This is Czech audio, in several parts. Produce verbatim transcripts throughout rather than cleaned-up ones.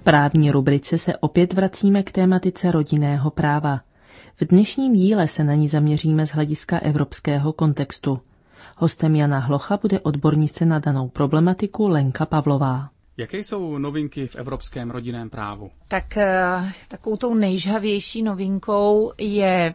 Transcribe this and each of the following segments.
právní rubrice se opět vracíme k tématice rodinného práva. V dnešním díle se na ní zaměříme z hlediska evropského kontextu. Hostem Jana Hlocha bude odbornice na danou problematiku Lenka Pavlová. Jaké jsou novinky v evropském rodinném právu? Tak takovou tou nejžhavější novinkou je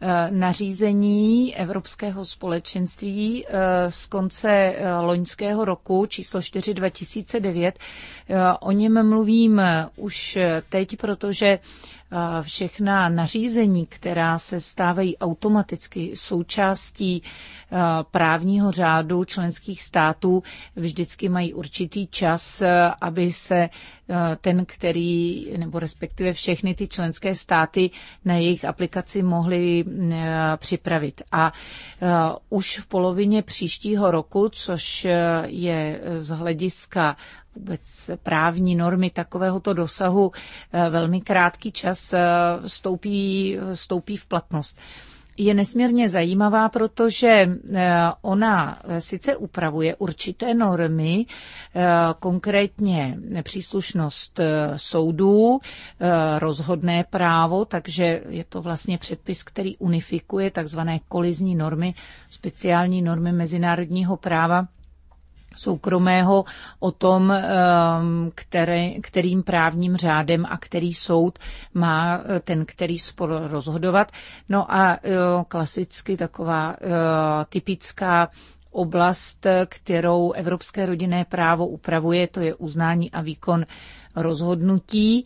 nařízení Evropského společenství z konce loňského roku číslo čtyři dva tisíce devět. O něm mluvím už teď, protože všechna nařízení, která se stávají automaticky součástí právního řádu členských států, vždycky mají určitý čas, aby se ten, který, nebo respektive všechny ty členské státy na jejich aplikaci mohly připravit. A už v polovině příštího roku, což je z hlediska vůbec právní normy takovéhoto dosahu velmi krátký čas, vstoupí, vstoupí v platnost. Je nesmírně zajímavá, protože ona sice upravuje určité normy, konkrétně příslušnost soudů, rozhodné právo, takže je to vlastně předpis, který unifikuje takzvané kolizní normy, speciální normy mezinárodního práva soukromého o tom, který, kterým právním řádem a který soud má ten, který spor rozhodovat. No a klasicky taková typická oblast, kterou evropské rodinné právo upravuje, to je uznání a výkon rozhodnutí,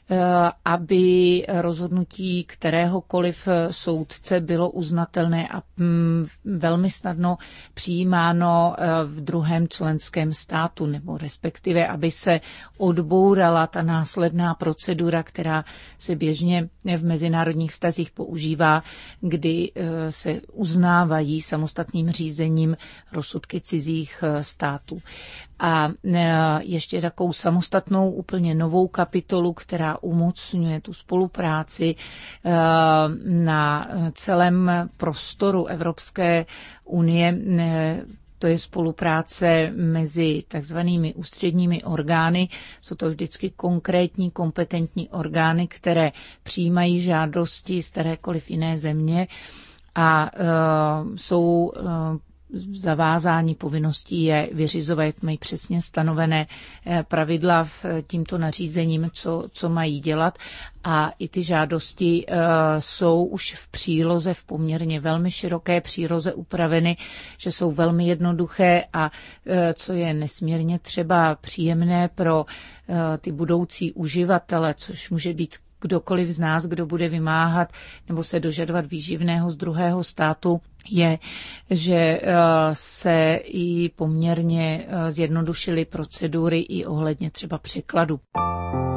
aby rozhodnutí kteréhokoliv soudce bylo uznatelné a velmi snadno přijímáno v druhém členském státu, nebo respektive, aby se odbourala ta následná procedura, která se běžně v mezinárodních vztazích používá, kdy se uznávají samostatným řízením rozsudky cizích států. A ještě takovou samostatnou, úplně novou kapitolu, která umocňuje tu spolupráci na celém prostoru Evropské unie. To je spolupráce mezi takzvanými ústředními orgány. Jsou to vždycky konkrétní kompetentní orgány, které přijímají žádosti z kterékoliv jiné země a jsou zavázání povinností je vyřizovat, mají přesně stanovené pravidla v tímto nařízením, co, co mají dělat. A i ty žádosti uh, jsou už v příloze, v poměrně velmi široké příloze upraveny, že jsou velmi jednoduché a uh, co je nesmírně třeba příjemné pro uh, ty budoucí uživatele, což může být kdokoliv z nás, kdo bude vymáhat nebo se dožadovat výživného z druhého státu, je, že se i poměrně zjednodušily procedury i ohledně třeba překladu.